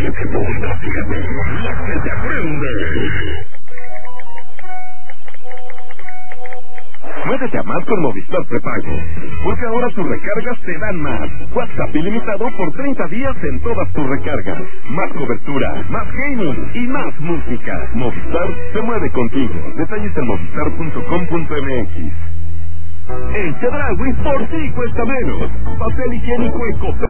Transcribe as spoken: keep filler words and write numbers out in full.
siete punto siete, la que te prende. Muévete a más con Movistar Prepago, porque ahora tus recargas te dan más. WhatsApp ilimitado por treinta días en todas tus recargas. Más cobertura, más gaming y más música. Movistar se mueve contigo. Detalles en movistar punto com punto m x. El Chedraui por ti cuesta menos. Papel higiénico Eco